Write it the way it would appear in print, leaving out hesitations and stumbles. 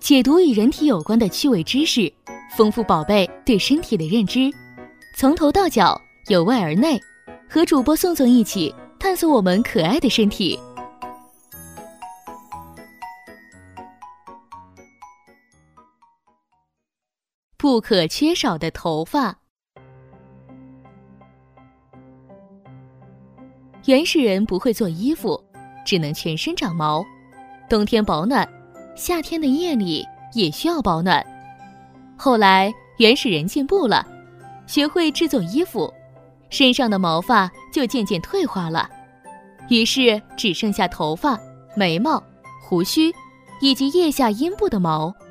解读与人体有关的趣味知识，丰富宝贝对身体的认知，从头到脚，由外而内，和主播宋宋一起探索我们可爱的身体。不可缺少的头发。原始人不会做衣服，只能全身长毛，冬天保暖，夏天的夜里也需要保暖。后来原始人进步了，学会制作衣服，身上的毛发就渐渐退化了，于是只剩下头发、眉毛、胡须以及腋下阴部的毛。